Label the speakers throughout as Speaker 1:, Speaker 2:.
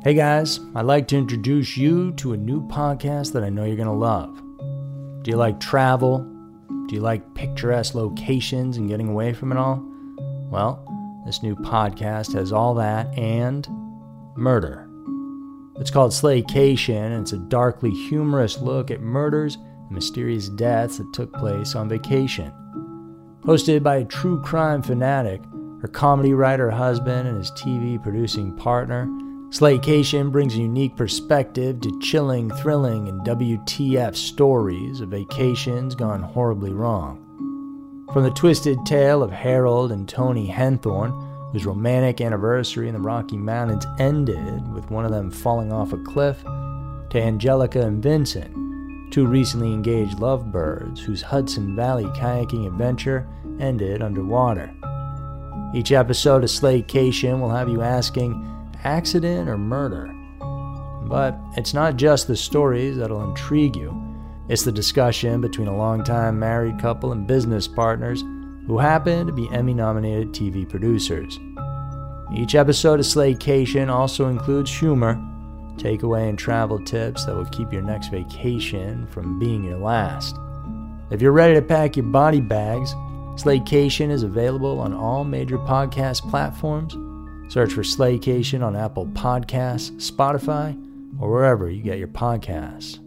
Speaker 1: Hey guys, I'd like to introduce you to a new podcast that I know you're going to love. Do you like travel? Do you like picturesque locations and getting away from it all? Well, this new podcast has all that and murder. It's called Slaycation, and it's a darkly humorous look at murders and mysterious deaths that took place on vacation. Hosted by a true crime fanatic, her comedy writer husband, and his TV producing partner, Slaycation brings a unique perspective to chilling, thrilling, and WTF stories of vacations gone horribly wrong. From the twisted tale of Harold and Toni Henthorn, whose romantic anniversary in the Rocky Mountains ended with one of them falling off a cliff, to Angelica and Vincent, two recently engaged lovebirds whose Hudson Valley kayaking adventure ended underwater. Each episode of Slaycation will have you asking, accident or murder? But it's not just the stories that'll intrigue you. It's the discussion between a longtime married couple and business partners who happen to be Emmy-nominated TV producers. Each episode of Slaycation also includes humor, takeaway and travel tips that will keep your next vacation from being your last. If you're ready to pack your body bags, Slaycation is available on all major podcast platforms. Search for Slaycation on Apple Podcasts, Spotify, or wherever you get your podcasts.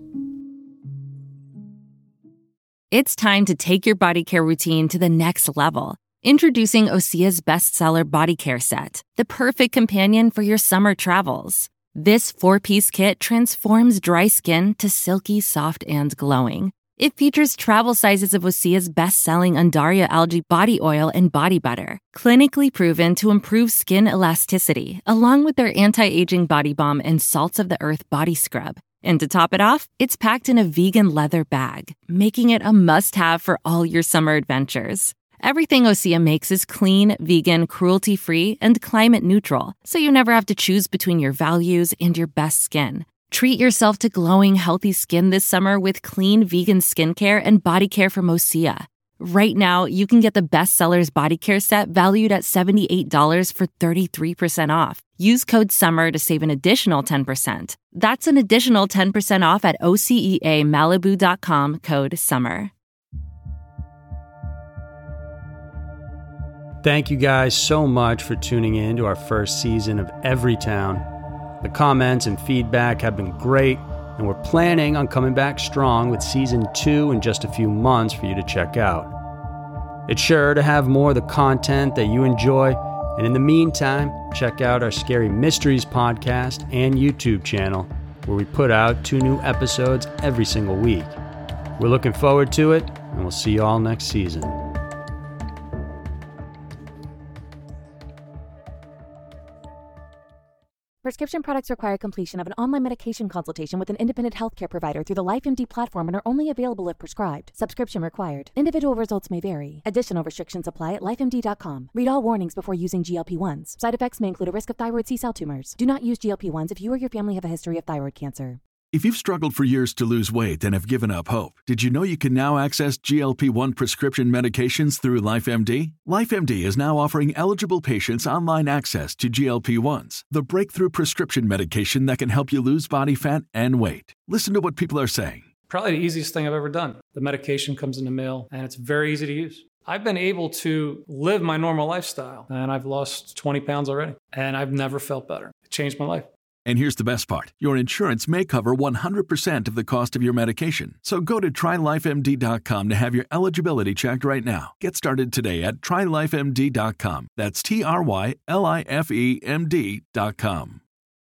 Speaker 2: It's time to take your body care routine to the next level. Introducing Osea's bestseller Body Care Set, the perfect companion for your summer travels. This 4-piece kit transforms dry skin to silky, soft, and glowing. It features travel sizes of Osea's best-selling Undaria algae body oil and body butter, clinically proven to improve skin elasticity, along with their anti-aging body balm and salts of the earth body scrub. And to top it off, it's packed in a vegan leather bag, making it a must-have for all your summer adventures. Everything Osea makes is clean, vegan, cruelty-free, and climate-neutral, so you never have to choose between your values and your best skin. Treat yourself to glowing, healthy skin this summer with clean, vegan skincare and body care from Osea. Right now, you can get the bestsellers Body Care Set valued at $78 for 33% off. Use code SUMMER to save an additional 10%. That's an additional 10% off at OSEAMalibu.com, code SUMMER.
Speaker 1: Thank you guys so much for tuning in to our first season of Everytown. The comments and feedback have been great, and we're planning on coming back strong with Season 2 in just a few months for you to check out. It's sure to have more of the content that you enjoy, and in the meantime, check out our Scary Mysteries podcast and YouTube channel, where we put out 2 new episodes every single week. We're looking forward to it, and we'll see you all next season.
Speaker 3: Prescription products require completion of an online medication consultation with an independent healthcare provider through the LifeMD platform and are only available if prescribed. Subscription required. Individual results may vary. Additional restrictions apply at lifemd.com. Read all warnings before using GLP-1s. Side effects may include a risk of thyroid C-cell tumors. Do not use GLP-1s if you or your family have a history of thyroid cancer.
Speaker 4: If you've struggled for years to lose weight and have given up hope, did you know you can now access GLP-1 prescription medications through LifeMD? LifeMD is now offering eligible patients online access to GLP-1s, the breakthrough prescription medication that can help you lose body fat and weight. Listen to what people are saying.
Speaker 5: Probably the easiest thing I've ever done. The medication comes in the mail, and it's very easy to use. I've been able to live my normal lifestyle, and I've lost 20 pounds already, and I've never felt better. It changed my life.
Speaker 4: And here's the best part. Your insurance may cover 100% of the cost of your medication. So go to TryLifeMD.com to have your eligibility checked right now. Get started today at TryLifeMD.com. That's TryLifeMD.com.